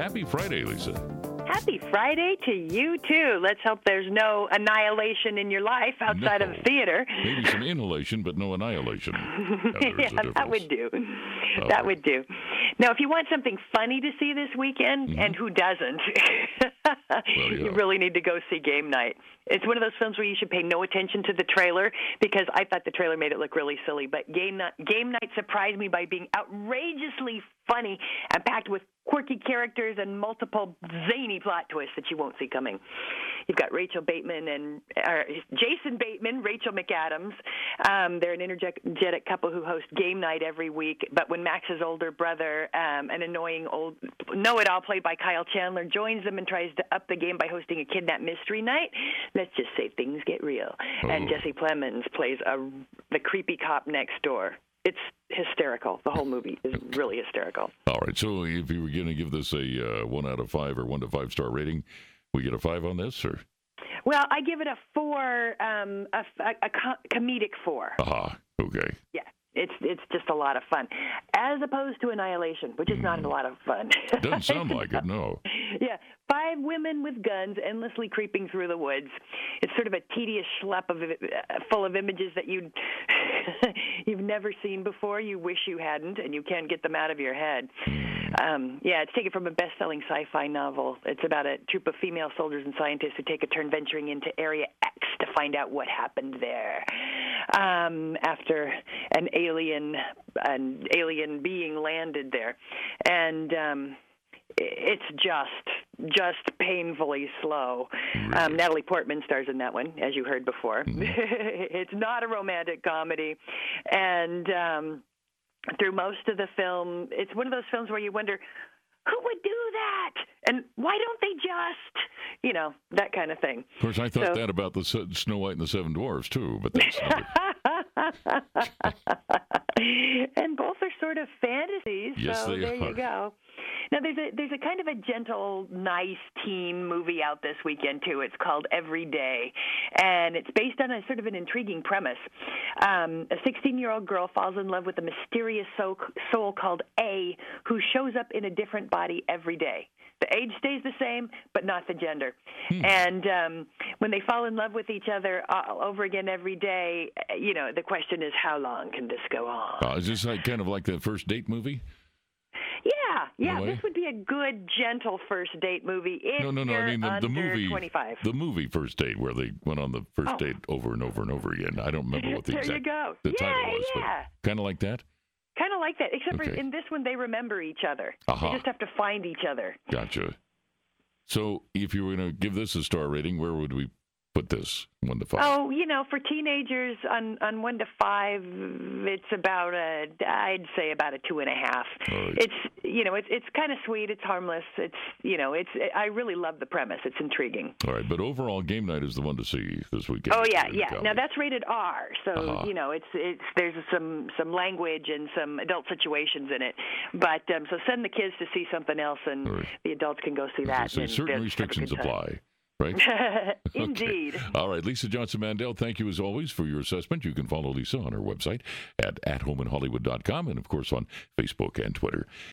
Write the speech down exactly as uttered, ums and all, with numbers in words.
happy Friday, Lisa. Happy Friday to you, too. Let's hope there's no annihilation in your life outside no. of the theater. Maybe some inhalation, but no annihilation. Yeah, that would do. Oh. That would do. Now, if you want something funny to see this weekend, mm-hmm. and who doesn't, well, yeah. you really need to go see Game Night. It's one of those films where you should pay no attention to the trailer, because I thought the trailer made it look really silly. But Game Night, Game Night surprised me by being outrageously funny and packed with quirky characters and multiple zany plot twists that you won't see coming. You've got Rachel Bateman and uh, Jason Bateman, Rachel McAdams. Um, they're an energetic couple who host Game Night every week. But when Max's older brother, um, an annoying old know-it-all played by Kyle Chandler, joins them and tries to up the game by hosting a kidnap mystery night, let's just say things get real. Oh. And Jesse Plemons plays a, the creepy cop next door. It's hysterical. The whole movie is really hysterical. All right. So if you were going to give this a uh, one out of five or one to five star rating, we get a five on this, or? Well, I give it a four, um, a, a, a comedic four. Aha. Uh-huh. Okay. Yeah. It's it's just a lot of fun, as opposed to Annihilation, which is mm. not a lot of fun. Doesn't sound like it, no. Yeah, five women with guns endlessly creeping through the woods. It's sort of a tedious schlep of uh, full of images that you you've never seen before. You wish you hadn't, and you can't get them out of your head. Um, yeah, it's taken from a best-selling sci-fi novel. It's about a troop of female soldiers and scientists who take a turn venturing into Area X to find out what happened there. Um, after an alien an alien being landed there, and um, it's just just painfully slow. Um, Natalie Portman stars in that one, as you heard before. Mm-hmm. It's not a romantic comedy, and um, through most of the film, it's one of those films where you wonder, who would do that? And why don't they just, you know, that kind of thing. Of course, I thought so, that about the Snow White and the Seven Dwarfs, too, but that's and both are sort of fantasies, yes, so they there are. you go. Now, there's a there's a kind of a gentle, nice teen movie out this weekend, too. It's called Every Day, and it's based on a sort of an intriguing premise. Um, a sixteen-year-old girl falls in love with a mysterious soul, soul called A, who shows up in a different body every day. The age stays the same, but not the gender. Hmm. And um, when they fall in love with each other all over again every day, you know, the question is, how long can this go on? Uh, is this like, kind of like that First Date movie? Yeah, yeah. No this would be a good, gentle first date movie if no, no, no. you're I mean the, under the movie, twenty-five. The movie First Date, where they went on the first oh. date over and over and over again. I don't remember what the there exact you go. the yeah, title was, yeah. but kind of like that. Kind of like that, except okay. for in this one they remember each other. Uh-huh. They just have to find each other. Gotcha. So, if you were going to give this a star rating, where would we put this, one to five? Oh, you know, for teenagers, on, on one to five, it's about a, I'd say about a two and a half. Right. It's, you know, it's it's kind of sweet. It's harmless. It's, you know, it's. I really love the premise. It's intriguing. All right, but overall, Game Night is the one to see this weekend. Oh yeah, yeah. Now that's rated R, so uh-huh. you know, it's it's there's some some language and some adult situations in it. But um, so send the kids to see something else, and right. the adults can go see that. So certain restrictions apply. Right? Indeed. Okay. All right, Lisa Johnson Mandel, thank you as always for your assessment. You can follow Lisa on her website at at home in hollywood dot com and, of course, on Facebook and Twitter.